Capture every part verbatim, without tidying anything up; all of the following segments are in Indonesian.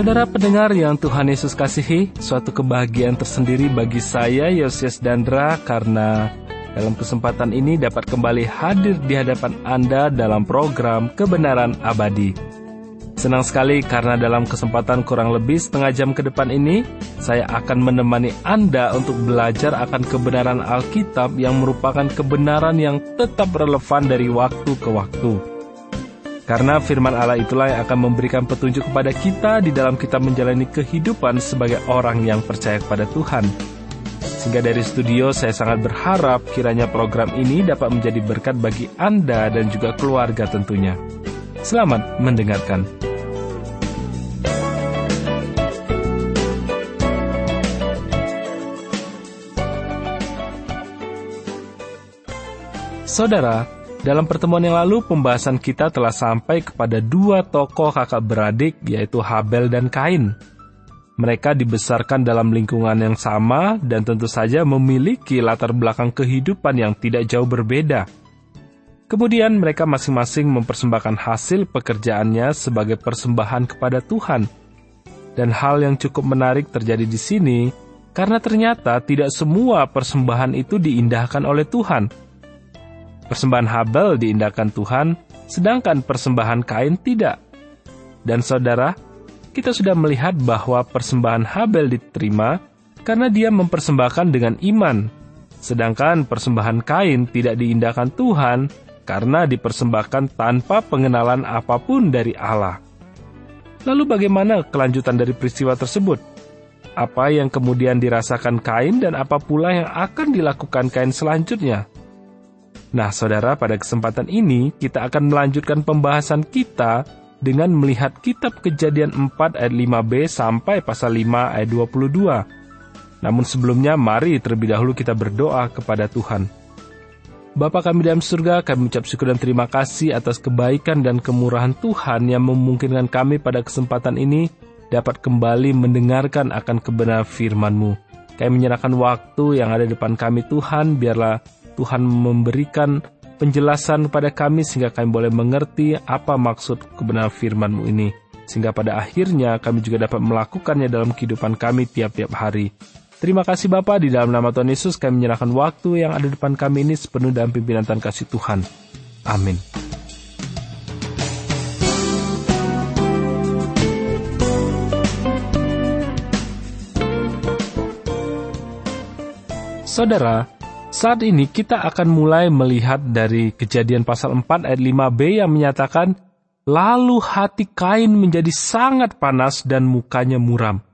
Saudara pendengar yang Tuhan Yesus kasihi, suatu kebahagiaan tersendiri bagi saya, Yosias Dandra, karena dalam kesempatan ini dapat kembali hadir di hadapan Anda dalam program Kebenaran Abadi. Senang sekali karena dalam kesempatan kurang lebih setengah jam ke depan ini, saya akan menemani Anda untuk belajar akan kebenaran Alkitab yang merupakan kebenaran yang tetap relevan dari waktu ke waktu. Karena firman Allah itulah yang akan memberikan petunjuk kepada kita di dalam kita menjalani kehidupan sebagai orang yang percaya kepada Tuhan. Sehingga dari studio saya sangat berharap kiranya program ini dapat menjadi berkat bagi Anda dan juga keluarga tentunya. Selamat mendengarkan. Saudara, dalam pertemuan yang lalu, pembahasan kita telah sampai kepada dua tokoh kakak beradik, yaitu Habel dan Kain. Mereka dibesarkan dalam lingkungan yang sama dan tentu saja memiliki latar belakang kehidupan yang tidak jauh berbeda. Kemudian mereka masing-masing mempersembahkan hasil pekerjaannya sebagai persembahan kepada Tuhan. Dan hal yang cukup menarik terjadi di sini, karena ternyata tidak semua persembahan itu diindahkan oleh Tuhan. Persembahan Habel diindahkan Tuhan, sedangkan persembahan Kain tidak. Dan saudara, kita sudah melihat bahwa persembahan Habel diterima karena dia mempersembahkan dengan iman, sedangkan persembahan Kain tidak diindahkan Tuhan karena dipersembahkan tanpa pengenalan apapun dari Allah. Lalu bagaimana kelanjutan dari peristiwa tersebut? Apa yang kemudian dirasakan Kain dan apa pula yang akan dilakukan Kain selanjutnya? Nah, saudara, pada kesempatan ini kita akan melanjutkan pembahasan kita dengan melihat kitab Kejadian empat ayat lima b sampai pasal lima ayat dua puluh dua. Namun sebelumnya, mari terlebih dahulu kita berdoa kepada Tuhan. Bapa kami dalam surga, kami ucap syukur dan terima kasih atas kebaikan dan kemurahan Tuhan yang memungkinkan kami pada kesempatan ini dapat kembali mendengarkan akan kebenaran firman-Mu. Kami menyerahkan waktu yang ada di depan kami, Tuhan, biarlah Tuhan memberikan penjelasan kepada kami sehingga kami boleh mengerti apa maksud kebenaran firman-Mu ini. Sehingga pada akhirnya kami juga dapat melakukannya dalam kehidupan kami tiap-tiap hari. Terima kasih Bapa, di dalam nama Tuhan Yesus kami menyerahkan waktu yang ada di depan kami ini sepenuh dalam pimpinan dan kasih Tuhan. Amin. Saudara, saat ini kita akan mulai melihat dari Kejadian pasal empat ayat lima b yang menyatakan, lalu hati Kain menjadi sangat panas dan mukanya muram.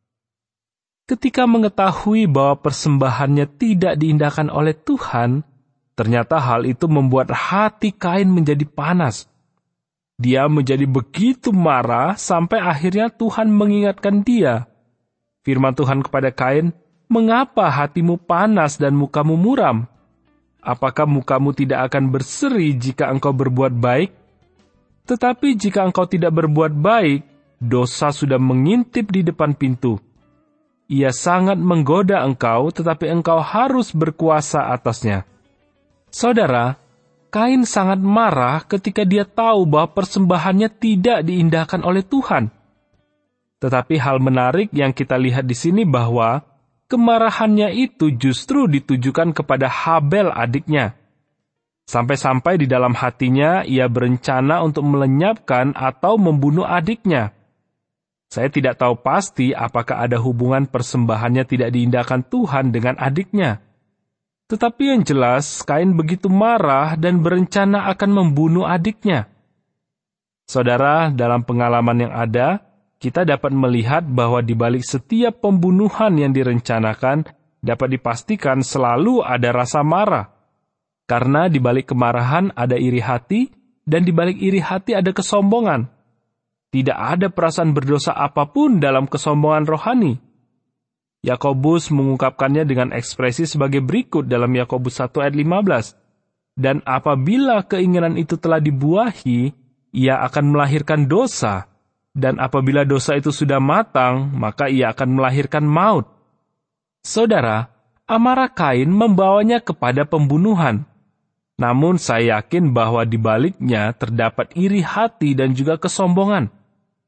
Ketika mengetahui bahwa persembahannya tidak diindahkan oleh Tuhan, ternyata hal itu membuat hati Kain menjadi panas. Dia menjadi begitu marah sampai akhirnya Tuhan mengingatkan dia. Firman Tuhan kepada Kain, mengapa hatimu panas dan mukamu muram? Apakah mukamu tidak akan berseri jika engkau berbuat baik? Tetapi jika engkau tidak berbuat baik, dosa sudah mengintip di depan pintu. Ia sangat menggoda engkau, tetapi engkau harus berkuasa atasnya. Saudara, Kain sangat marah ketika dia tahu bahwa persembahannya tidak diindahkan oleh Tuhan. Tetapi hal menarik yang kita lihat di sini bahwa kemarahannya itu justru ditujukan kepada Habel adiknya. Sampai-sampai di dalam hatinya ia berencana untuk melenyapkan atau membunuh adiknya. Saya tidak tahu pasti apakah ada hubungan persembahannya tidak diindahkan Tuhan dengan adiknya. Tetapi yang jelas, Kain begitu marah dan berencana akan membunuh adiknya. Saudara, dalam pengalaman yang ada, kita dapat melihat bahwa di balik setiap pembunuhan yang direncanakan dapat dipastikan selalu ada rasa marah. Karena di balik kemarahan ada iri hati, dan di balik iri hati ada kesombongan. Tidak ada perasaan berdosa apapun dalam kesombongan rohani. Yakobus mengungkapkannya dengan ekspresi sebagai berikut dalam Yakobus satu ayat lima belas. Dan apabila keinginan itu telah dibuahi, ia akan melahirkan dosa. Dan apabila dosa itu sudah matang, maka ia akan melahirkan maut. Saudara, amarah Kain membawanya kepada pembunuhan. Namun saya yakin bahwa di baliknya terdapat iri hati dan juga kesombongan.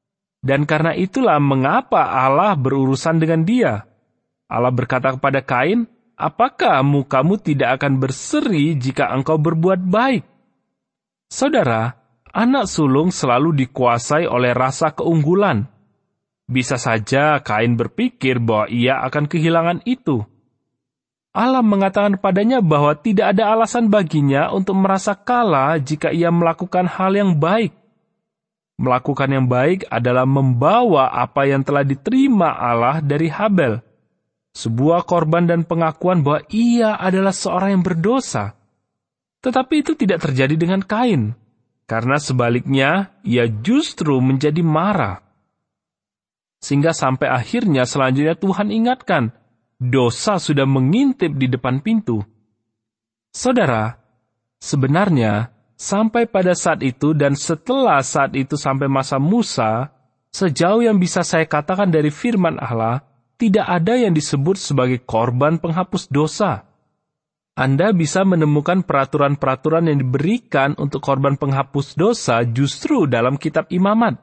Dan karena itulah mengapa Allah berurusan dengan dia. Allah berkata kepada Kain, apakah mukamu tidak akan berseri jika engkau berbuat baik? Saudara, anak sulung selalu dikuasai oleh rasa keunggulan. Bisa saja Kain berpikir bahwa ia akan kehilangan itu. Allah mengatakan padanya bahwa tidak ada alasan baginya untuk merasa kalah jika ia melakukan hal yang baik. Melakukan yang baik adalah membawa apa yang telah diterima Allah dari Habel, sebuah korban dan pengakuan bahwa ia adalah seorang yang berdosa. Tetapi itu tidak terjadi dengan Kain, karena sebaliknya ia justru menjadi marah. Sehingga sampai akhirnya selanjutnya Tuhan ingatkan, dosa sudah mengintip di depan pintu. Saudara, sebenarnya sampai pada saat itu dan setelah saat itu sampai masa Musa, sejauh yang bisa saya katakan dari firman Allah, tidak ada yang disebut sebagai korban penghapus dosa. Anda bisa menemukan peraturan-peraturan yang diberikan untuk korban penghapus dosa justru dalam kitab Imamat.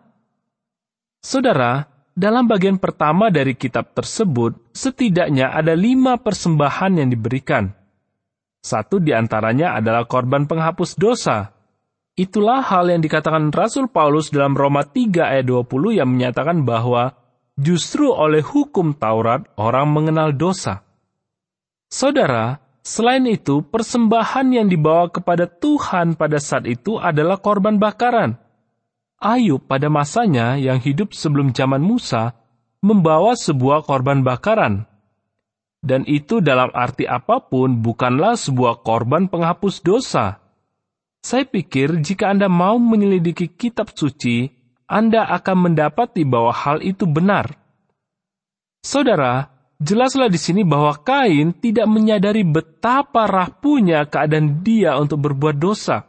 Saudara, dalam bagian pertama dari kitab tersebut, setidaknya ada lima persembahan yang diberikan. Satu di antaranya adalah korban penghapus dosa. Itulah hal yang dikatakan Rasul Paulus dalam Roma tiga ayat dua puluh yang menyatakan bahwa justru oleh hukum Taurat orang mengenal dosa. Saudara, selain itu, persembahan yang dibawa kepada Tuhan pada saat itu adalah korban bakaran. Ayub pada masanya yang hidup sebelum zaman Musa membawa sebuah korban bakaran. Dan itu dalam arti apapun bukanlah sebuah korban penghapus dosa. Saya pikir jika Anda mau menyelidiki kitab suci, Anda akan mendapati bahwa hal itu benar. Saudara, jelaslah di sini bahwa Kain tidak menyadari betapa rapuhnya keadaan dia untuk berbuat dosa.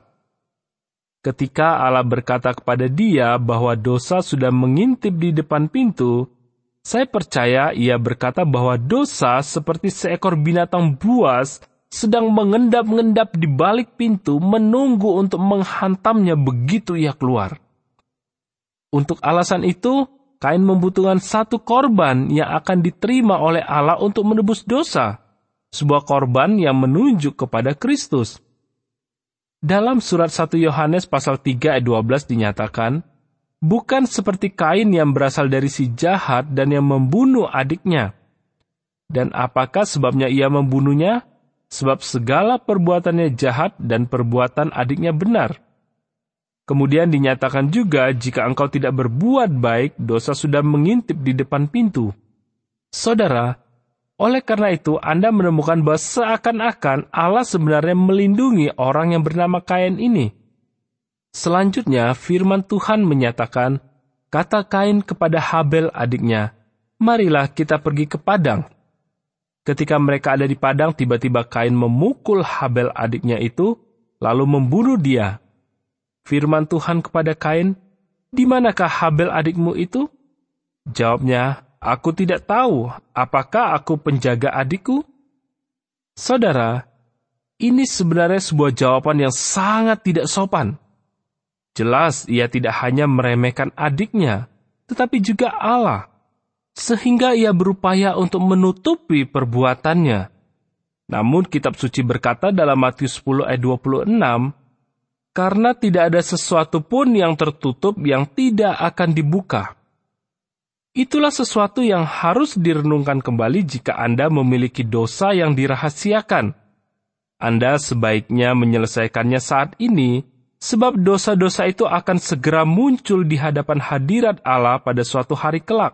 Ketika Allah berkata kepada dia bahwa dosa sudah mengintip di depan pintu, saya percaya ia berkata bahwa dosa seperti seekor binatang buas sedang mengendap-endap di balik pintu menunggu untuk menghantamnya begitu ia keluar. Untuk alasan itu, Kain membutuhkan satu korban yang akan diterima oleh Allah untuk menebus dosa, sebuah korban yang menunjuk kepada Kristus. Dalam surat satu Yohanes pasal tiga ayat dua belas dinyatakan, bukan seperti Kain yang berasal dari si jahat dan yang membunuh adiknya. Dan apakah sebabnya ia membunuhnya? Sebab segala perbuatannya jahat dan perbuatan adiknya benar. Kemudian dinyatakan juga, jika engkau tidak berbuat baik, dosa sudah mengintip di depan pintu. Saudara, oleh karena itu, Anda menemukan bahwa seakan-akan Allah sebenarnya melindungi orang yang bernama Kain ini. Selanjutnya, firman Tuhan menyatakan, kata Kain kepada Habel adiknya, marilah kita pergi ke padang. Ketika mereka ada di padang, tiba-tiba Kain memukul Habel adiknya itu, lalu membunuh dia. Firman Tuhan kepada Kain, di manakah Habel adikmu itu? Jawabnya, aku tidak tahu, apakah aku penjaga adikku? Saudara, ini sebenarnya sebuah jawaban yang sangat tidak sopan. Jelas ia tidak hanya meremehkan adiknya, tetapi juga Allah, sehingga ia berupaya untuk menutupi perbuatannya. Namun kitab suci berkata dalam Matius sepuluh ayat dua puluh enam, karena tidak ada sesuatu pun yang tertutup yang tidak akan dibuka. Itulah sesuatu yang harus direnungkan kembali jika Anda memiliki dosa yang dirahasiakan. Anda sebaiknya menyelesaikannya saat ini, sebab dosa-dosa itu akan segera muncul di hadapan hadirat Allah pada suatu hari kelak.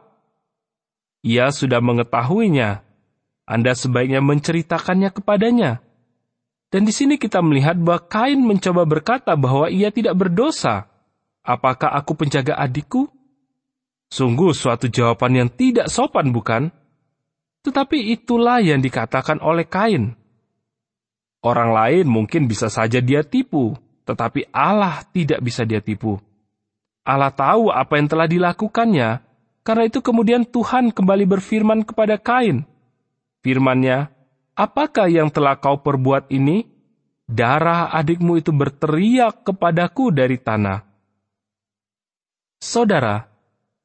Ia sudah mengetahuinya. Anda sebaiknya menceritakannya kepadanya. Dan di sini kita melihat bahwa Kain mencoba berkata bahwa ia tidak berdosa. Apakah aku penjaga adikku? Sungguh suatu jawaban yang tidak sopan, bukan? Tetapi itulah yang dikatakan oleh Kain. Orang lain mungkin bisa saja dia tipu, tetapi Allah tidak bisa dia tipu. Allah tahu apa yang telah dilakukannya, karena itu kemudian Tuhan kembali berfirman kepada Kain. Firman-Nya, apakah yang telah kau perbuat ini? Darah adikmu itu berteriak kepadaku dari tanah. Saudara,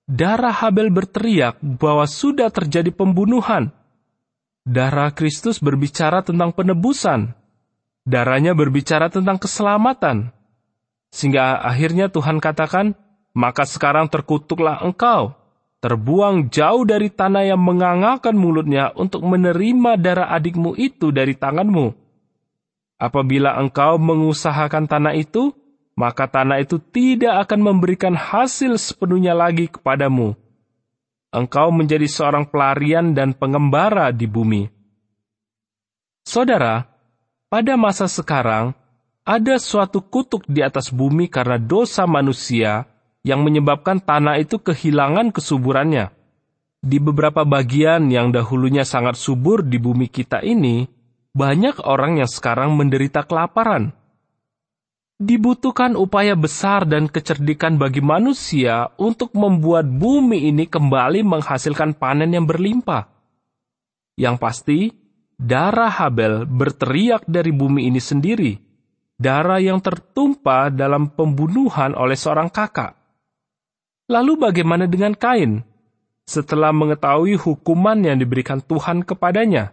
darah Habel berteriak bahwa sudah terjadi pembunuhan. Darah Kristus berbicara tentang penebusan. Darahnya berbicara tentang keselamatan. Sehingga akhirnya Tuhan katakan, maka sekarang terkutuklah engkau, terbuang jauh dari tanah yang mengangakan mulutnya untuk menerima darah adikmu itu dari tanganmu. Apabila engkau mengusahakan tanah itu, maka tanah itu tidak akan memberikan hasil sepenuhnya lagi kepadamu. Engkau menjadi seorang pelarian dan pengembara di bumi. Saudara, pada masa sekarang, ada suatu kutuk di atas bumi karena dosa manusia yang menyebabkan tanah itu kehilangan kesuburannya. Di beberapa bagian yang dahulunya sangat subur di bumi kita ini, banyak orang yang sekarang menderita kelaparan. Dibutuhkan upaya besar dan kecerdikan bagi manusia untuk membuat bumi ini kembali menghasilkan panen yang berlimpah. Yang pasti, darah Habel berteriak dari bumi ini sendiri, darah yang tertumpah dalam pembunuhan oleh seorang kakak. Lalu bagaimana dengan Kain, setelah mengetahui hukuman yang diberikan Tuhan kepadanya?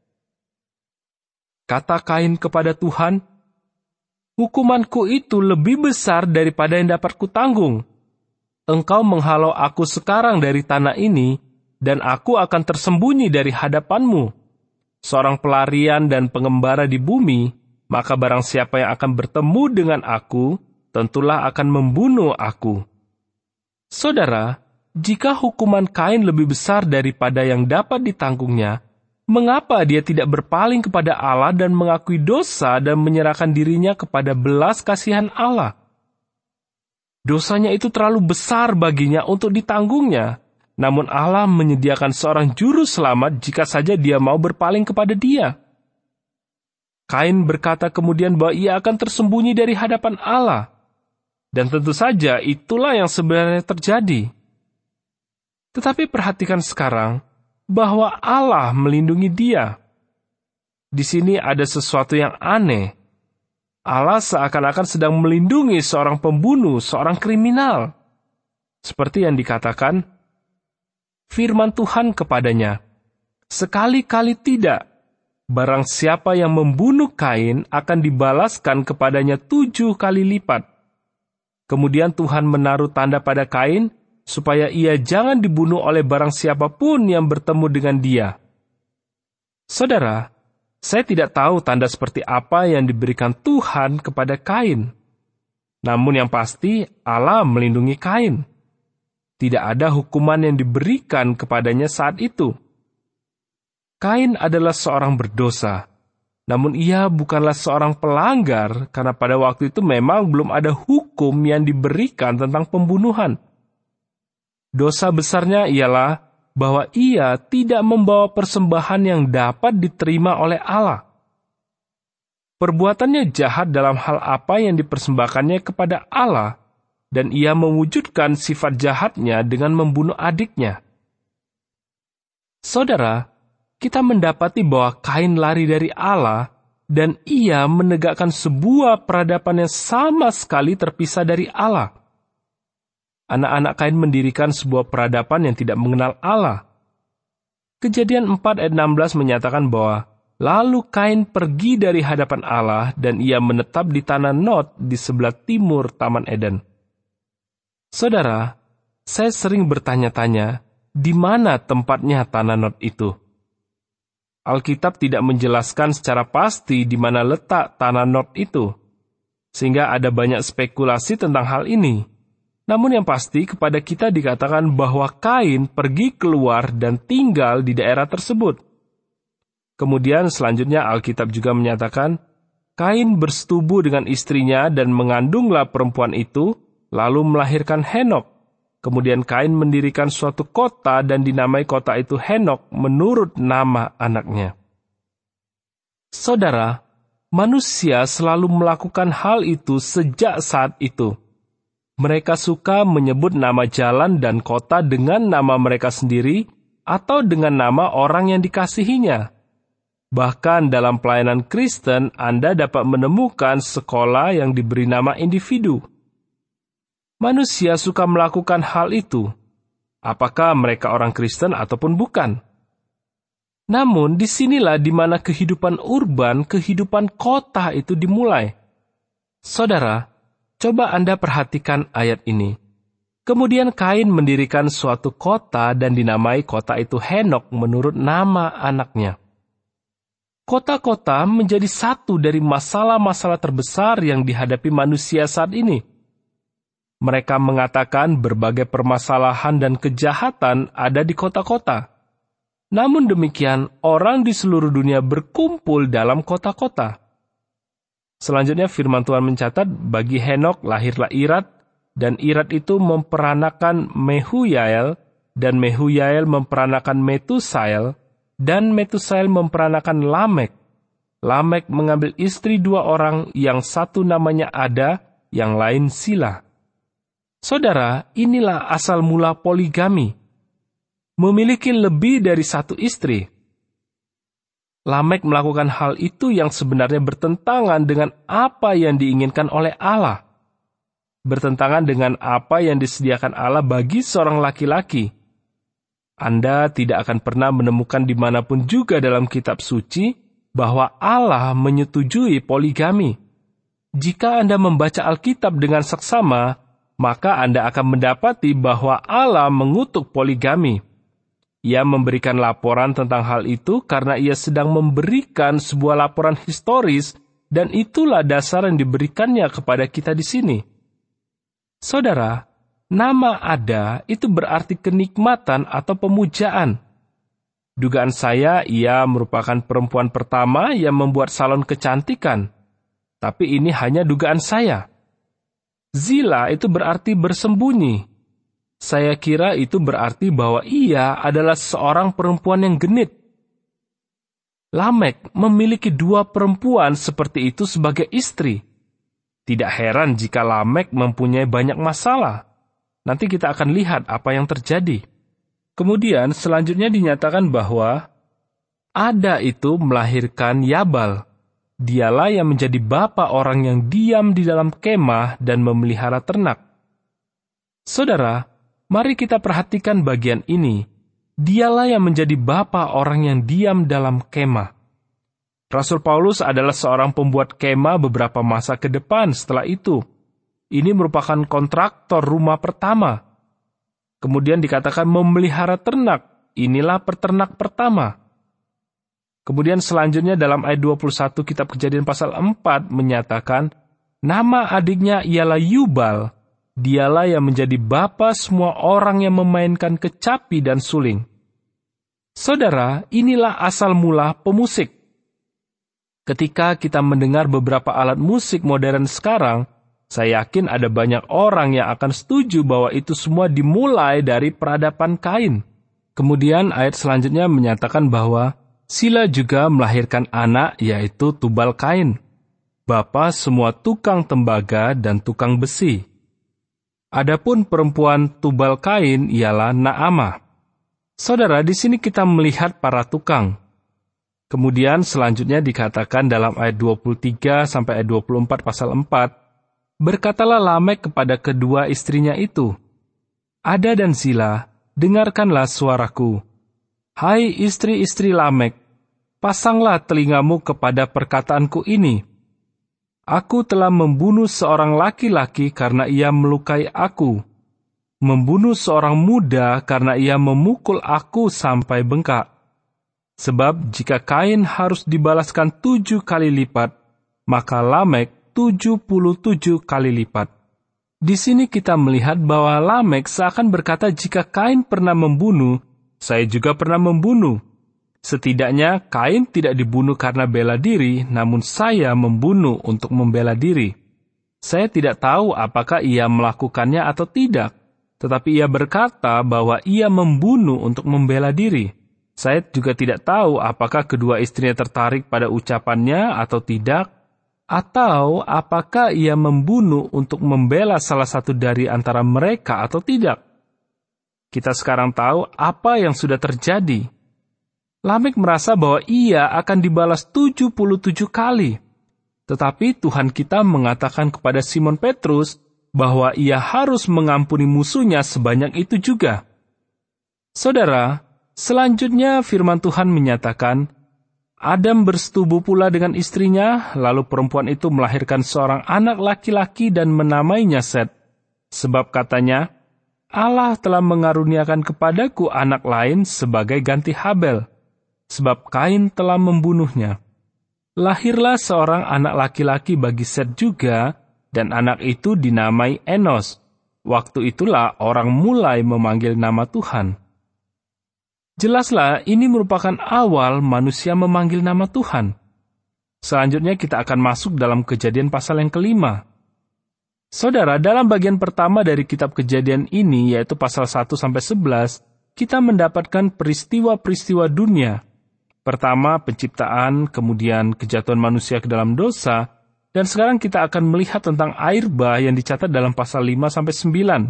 Kata Kain kepada Tuhan, "Hukumanku itu lebih besar daripada yang dapat kutanggung. Engkau menghalau aku sekarang dari tanah ini, dan aku akan tersembunyi dari hadapanmu. Seorang pelarian dan pengembara di bumi, maka barang siapa yang akan bertemu dengan aku, tentulah akan membunuh aku." Saudara, jika hukuman Kain lebih besar daripada yang dapat ditanggungnya, mengapa dia tidak berpaling kepada Allah dan mengakui dosa dan menyerahkan dirinya kepada belas kasihan Allah? Dosanya itu terlalu besar baginya untuk ditanggungnya, namun Allah menyediakan seorang juru selamat jika saja dia mau berpaling kepada dia. Kain berkata kemudian bahwa ia akan tersembunyi dari hadapan Allah. Dan tentu saja itulah yang sebenarnya terjadi. Tetapi perhatikan sekarang bahwa Allah melindungi dia. Di sini ada sesuatu yang aneh. Allah seakan-akan sedang melindungi seorang pembunuh, seorang kriminal. Seperti yang dikatakan, firman Tuhan kepadanya, "Sekali-kali tidak, barang siapa yang membunuh Kain akan dibalaskan kepadanya tujuh kali lipat." Kemudian Tuhan menaruh tanda pada Kain, supaya ia jangan dibunuh oleh barang siapapun yang bertemu dengan dia. Saudara, saya tidak tahu tanda seperti apa yang diberikan Tuhan kepada Kain. Namun yang pasti, Allah melindungi Kain. Tidak ada hukuman yang diberikan kepadanya saat itu. Kain adalah seorang berdosa. Namun ia bukanlah seorang pelanggar, karena pada waktu itu memang belum ada hukum yang diberikan tentang pembunuhan. Dosa besarnya ialah bahwa ia tidak membawa persembahan yang dapat diterima oleh Allah. Perbuatannya jahat dalam hal apa yang dipersembahkannya kepada Allah, dan ia mewujudkan sifat jahatnya dengan membunuh adiknya. Saudara, kita mendapati bahwa Kain lari dari Allah, dan ia menegakkan sebuah peradaban yang sama sekali terpisah dari Allah. Anak-anak Kain mendirikan sebuah peradaban yang tidak mengenal Allah. Kejadian empat ayat enam belas menyatakan bahwa, lalu Kain pergi dari hadapan Allah, dan ia menetap di tanah Nod di sebelah timur Taman Eden. Saudara, saya sering bertanya-tanya, di mana tempatnya tanah Nod itu? Alkitab tidak menjelaskan secara pasti di mana letak tanah Nod itu, sehingga ada banyak spekulasi tentang hal ini. Namun yang pasti kepada kita dikatakan bahwa Kain pergi keluar dan tinggal di daerah tersebut. Kemudian selanjutnya Alkitab juga menyatakan, Kain bersetubuh dengan istrinya dan mengandunglah perempuan itu, lalu melahirkan Henok. Kemudian Kain mendirikan suatu kota dan dinamai kota itu Henok menurut nama anaknya. Saudara, manusia selalu melakukan hal itu sejak saat itu. Mereka suka menyebut nama jalan dan kota dengan nama mereka sendiri atau dengan nama orang yang dikasihinya. Bahkan dalam pelayanan Kristen, Anda dapat menemukan sekolah yang diberi nama individu. Manusia suka melakukan hal itu. apakah mereka orang Kristen ataupun bukan. Namun, disinilah di mana kehidupan urban, kehidupan kota itu dimulai. Saudara, coba Anda perhatikan ayat ini. Kemudian Kain mendirikan suatu kota dan dinamai kota itu Henok menurut nama anaknya. Kota-kota menjadi satu dari masalah-masalah terbesar yang dihadapi manusia saat ini. Mereka mengatakan berbagai permasalahan dan kejahatan ada di kota-kota. Namun demikian, orang di seluruh dunia berkumpul dalam kota-kota. Selanjutnya firman Tuhan mencatat, bagi Henok lahirlah Irad, dan Irad itu memperanakan Mehuyael, dan Mehuyael memperanakan Metusael, dan Metusael memperanakan Lamek. Lamek mengambil istri dua orang, yang satu namanya Ada, yang lain Sila. Saudara, inilah asal mula poligami. Memiliki lebih dari satu istri. Lamek melakukan hal itu yang sebenarnya bertentangan dengan apa yang diinginkan oleh Allah. Bertentangan dengan apa yang disediakan Allah bagi seorang laki-laki. Anda tidak akan pernah menemukan dimanapun juga dalam kitab suci bahwa Allah menyetujui poligami. Jika Anda membaca Alkitab dengan seksama, maka Anda akan mendapati bahwa Allah mengutuk poligami. Ia memberikan laporan tentang hal itu karena ia sedang memberikan sebuah laporan historis, dan itulah dasar yang diberikannya kepada kita di sini. Saudara, nama Ada itu berarti kenikmatan atau pemujaan. Dugaan saya ia merupakan perempuan pertama yang membuat salon kecantikan. Tapi ini hanya dugaan saya. Zila itu berarti bersembunyi. Saya kira itu berarti bahwa ia adalah seorang perempuan yang genit. Lamek memiliki dua perempuan seperti itu sebagai istri. Tidak heran jika Lamek mempunyai banyak masalah. Nanti kita akan lihat apa yang terjadi. Kemudian selanjutnya dinyatakan bahwa Ada itu melahirkan Yabal. Dialah yang menjadi bapa orang yang diam di dalam kemah dan memelihara ternak. Saudara, mari kita perhatikan bagian ini. Dialah yang menjadi bapa orang yang diam dalam kemah. Rasul Paulus adalah seorang pembuat kemah beberapa masa ke depan setelah itu. Ini merupakan kontraktor rumah pertama. Kemudian dikatakan memelihara ternak. Inilah peternak pertama. Kemudian selanjutnya dalam ayat dua puluh satu kitab Kejadian pasal empat menyatakan, nama adiknya ialah Yubal. Dialah yang menjadi bapa semua orang yang memainkan kecapi dan suling. Saudara, inilah asal mula pemusik. Ketika kita mendengar beberapa alat musik modern sekarang, saya yakin ada banyak orang yang akan setuju bahwa itu semua dimulai dari peradaban Kain. Kemudian ayat selanjutnya menyatakan bahwa Sila juga melahirkan anak, yaitu Tubal Kain, bapa semua tukang tembaga dan tukang besi. Adapun perempuan Tubal Kain ialah Naamah. Saudara, di sini kita melihat para tukang. Kemudian selanjutnya dikatakan dalam ayat dua puluh tiga sampai ayat dua puluh empat pasal empat, berkatalah Lamek kepada kedua istrinya itu, Ada dan Zila, dengarkanlah suaraku. Hai istri-istri Lamek, pasanglah telingamu kepada perkataanku ini. Aku telah membunuh seorang laki-laki karena ia melukai aku, membunuh seorang muda karena ia memukul aku sampai bengkak. Sebab jika Kain harus dibalaskan tujuh kali lipat, maka Lamek tujuh puluh tujuh kali lipat. Di sini kita melihat bahwa Lamek seakan berkata jika Kain pernah membunuh, saya juga pernah membunuh. Setidaknya Kain tidak dibunuh karena bela diri, namun saya membunuh untuk membela diri. Saya tidak tahu apakah ia melakukannya atau tidak, tetapi ia berkata bahwa ia membunuh untuk membela diri. Saya juga tidak tahu apakah kedua istrinya tertarik pada ucapannya atau tidak, atau apakah ia membunuh untuk membela salah satu dari antara mereka atau tidak. Kita sekarang tahu apa yang sudah terjadi. Lamek merasa bahwa ia akan dibalas tujuh puluh tujuh kali. Tetapi Tuhan kita mengatakan kepada Simon Petrus bahwa ia harus mengampuni musuhnya sebanyak itu juga. Saudara, selanjutnya firman Tuhan menyatakan, Adam bersetubuh pula dengan istrinya, lalu perempuan itu melahirkan seorang anak laki-laki dan menamainya Set. Sebab katanya, Allah telah mengaruniakan kepadaku anak lain sebagai ganti Habel, sebab Kain telah membunuhnya. Lahirlah seorang anak laki-laki bagi Set juga, dan anak itu dinamai Enos. Waktu itulah orang mulai memanggil nama Tuhan. Jelaslah ini merupakan awal manusia memanggil nama Tuhan. Selanjutnya kita akan masuk dalam Kejadian pasal yang kelima. Saudara, dalam bagian pertama dari kitab Kejadian ini, yaitu pasal satu sampai sebelas, kita mendapatkan peristiwa-peristiwa dunia. Pertama, penciptaan, kemudian kejatuhan manusia ke dalam dosa, dan sekarang kita akan melihat tentang air bah yang dicatat dalam pasal lima sampai sembilan.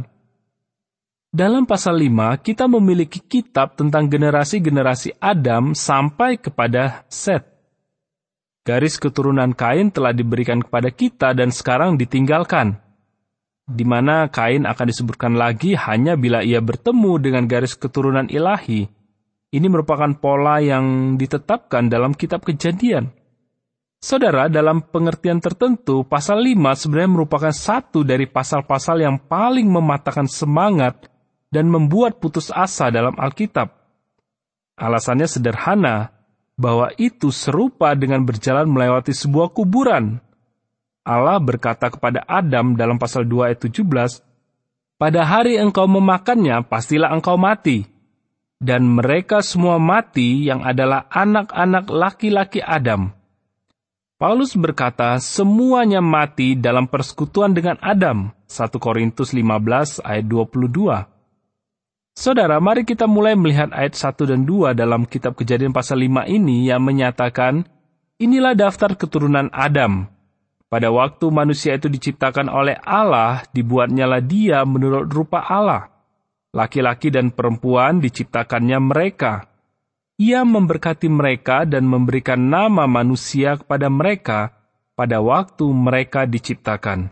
Dalam pasal lima, kita memiliki kitab tentang generasi-generasi Adam sampai kepada Set. Garis keturunan Kain telah diberikan kepada kita dan sekarang ditinggalkan, di mana Kain akan disebutkan lagi hanya bila ia bertemu dengan garis keturunan ilahi. Ini merupakan pola yang ditetapkan dalam kitab Kejadian. Saudara, dalam pengertian tertentu, pasal lima sebenarnya merupakan satu dari pasal-pasal yang paling mematahkan semangat dan membuat putus asa dalam Alkitab. Alasannya sederhana, bahwa itu serupa dengan berjalan melewati sebuah kuburan. Allah berkata kepada Adam dalam pasal dua ayat tujuh belas, "Pada hari engkau memakannya, pastilah engkau mati." Dan mereka semua mati yang adalah anak-anak laki-laki Adam. Paulus berkata, semuanya mati dalam persekutuan dengan Adam. satu Korintus lima belas ayat dua puluh dua. Saudara, mari kita mulai melihat ayat satu dan dua dalam kitab Kejadian pasal lima ini yang menyatakan, inilah daftar keturunan Adam. Pada waktu manusia itu diciptakan oleh Allah, dibuatnyalah dia menurut rupa Allah. Laki-laki dan perempuan diciptakannya mereka. Ia memberkati mereka dan memberikan nama manusia kepada mereka pada waktu mereka diciptakan.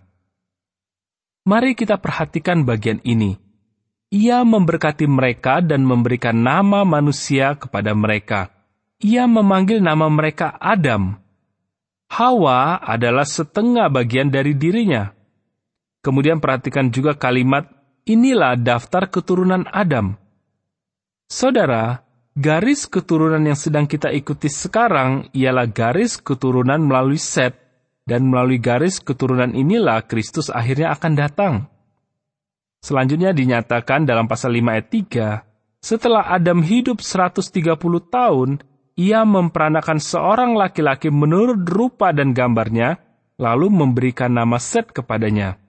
Mari kita perhatikan bagian ini. Ia memberkati mereka dan memberikan nama manusia kepada mereka. Ia memanggil nama mereka Adam. Hawa adalah setengah bagian dari dirinya. Kemudian perhatikan juga kalimat, inilah daftar keturunan Adam. Saudara, garis keturunan yang sedang kita ikuti sekarang ialah garis keturunan melalui Set, dan melalui garis keturunan inilah Kristus akhirnya akan datang. Selanjutnya dinyatakan dalam pasal lima ayat tiga, setelah Adam hidup seratus tiga puluh tahun, ia memperanakan seorang laki-laki menurut rupa dan gambarnya, lalu memberikan nama Set kepadanya.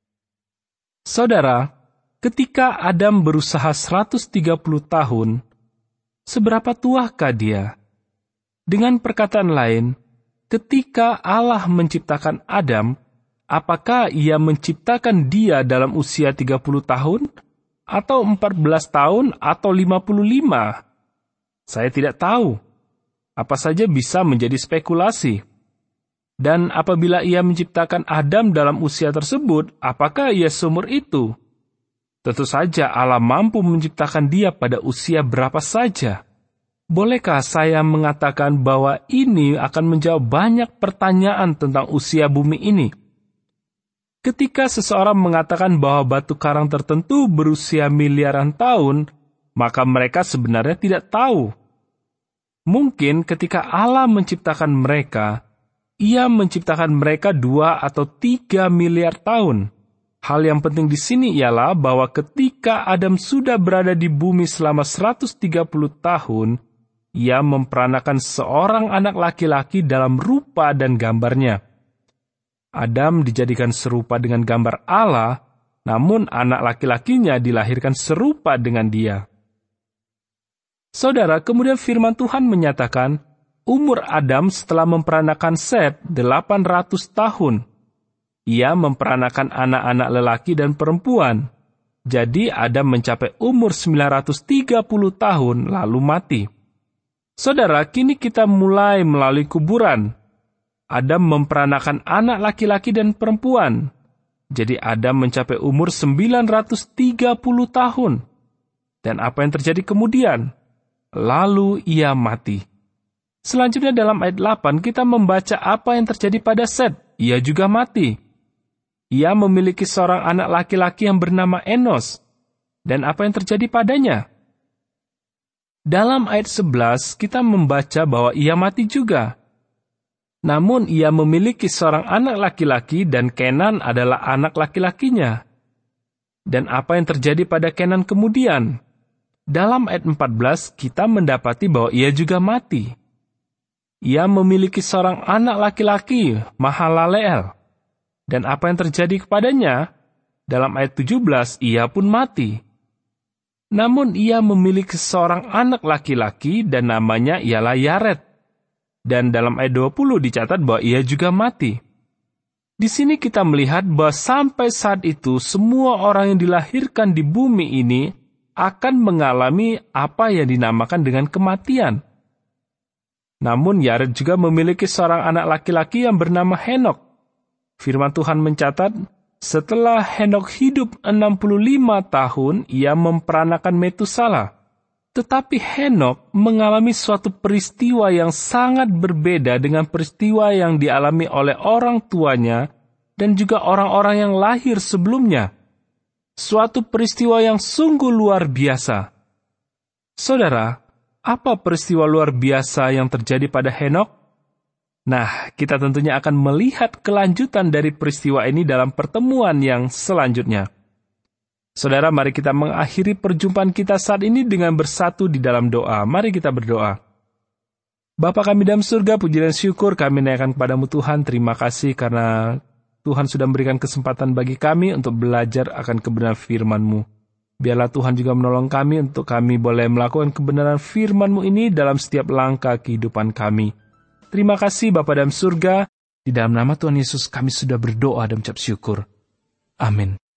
Saudara, ketika Adam berusaha seratus tiga puluh tahun, seberapa tuakah dia? Dengan perkataan lain, ketika Allah menciptakan Adam, apakah ia menciptakan dia dalam usia tiga puluh tahun, atau empat belas tahun, atau lima puluh lima? Saya tidak tahu. Apa saja bisa menjadi spekulasi. Dan apabila ia menciptakan Adam dalam usia tersebut, apakah ia seumur itu? Tentu saja Allah mampu menciptakan dia pada usia berapa saja. Bolehkah saya mengatakan bahwa ini akan menjawab banyak pertanyaan tentang usia bumi ini? Ketika seseorang mengatakan bahwa batu karang tertentu berusia miliaran tahun, maka mereka sebenarnya tidak tahu. Mungkin ketika Allah menciptakan mereka, Ia menciptakan mereka dua atau tiga miliar tahun. Hal yang penting di sini ialah bahwa ketika Adam sudah berada di bumi selama seratus tiga puluh tahun, ia memperanakan seorang anak laki-laki dalam rupa dan gambarnya. Adam dijadikan serupa dengan gambar Allah, namun anak laki-lakinya dilahirkan serupa dengan dia. Saudara, kemudian firman Tuhan menyatakan, umur Adam setelah memperanakan Set delapan ratus tahun. Ia memperanakan anak-anak lelaki dan perempuan. Jadi Adam mencapai umur sembilan ratus tiga puluh tahun lalu mati. Saudara, kini kita mulai melalui kuburan. Adam memperanakan anak laki-laki dan perempuan. Jadi Adam mencapai umur sembilan ratus tiga puluh tahun. Dan apa yang terjadi kemudian? Lalu ia mati. Selanjutnya dalam ayat delapan kita membaca apa yang terjadi pada Set. Ia juga mati. Ia memiliki seorang anak laki-laki yang bernama Enos. Dan apa yang terjadi padanya? Dalam ayat sebelas kita membaca bahwa ia mati juga. Namun ia memiliki seorang anak laki-laki dan Kenan adalah anak laki-lakinya. Dan apa yang terjadi pada Kenan kemudian? Dalam ayat empat belas kita mendapati bahwa ia juga mati. Ia memiliki seorang anak laki-laki, Mahalaleel. Dan apa yang terjadi kepadanya? Dalam ayat tujuh belas ia pun mati. Namun ia memiliki seorang anak laki-laki dan namanya ialah Yared. Dan dalam ayat dua puluh dicatat bahwa ia juga mati. Di sini kita melihat bahwa sampai saat itu semua orang yang dilahirkan di bumi ini akan mengalami apa yang dinamakan dengan kematian. Namun Yared juga memiliki seorang anak laki-laki yang bernama Henok. Firman Tuhan mencatat, setelah Henok hidup enam puluh lima tahun, ia memperanakan Metusala. Tetapi Henok mengalami suatu peristiwa yang sangat berbeda dengan peristiwa yang dialami oleh orang tuanya dan juga orang-orang yang lahir sebelumnya. Suatu peristiwa yang sungguh luar biasa. Saudara, apa peristiwa luar biasa yang terjadi pada Henok? Nah, kita tentunya akan melihat kelanjutan dari peristiwa ini dalam pertemuan yang selanjutnya. Saudara, mari kita mengakhiri perjumpaan kita saat ini dengan bersatu di dalam doa. Mari kita berdoa. Bapa kami dalam surga, puji dan syukur kami naikkan kepadamu Tuhan. Terima kasih karena Tuhan sudah memberikan kesempatan bagi kami untuk belajar akan kebenaran firman-Mu. Biarlah Tuhan juga menolong kami untuk kami boleh melakukan kebenaran firman-Mu ini dalam setiap langkah kehidupan kami. Terima kasih Bapa dalam surga. Di dalam nama Tuhan Yesus kami sudah berdoa dan mengucap syukur. Amin.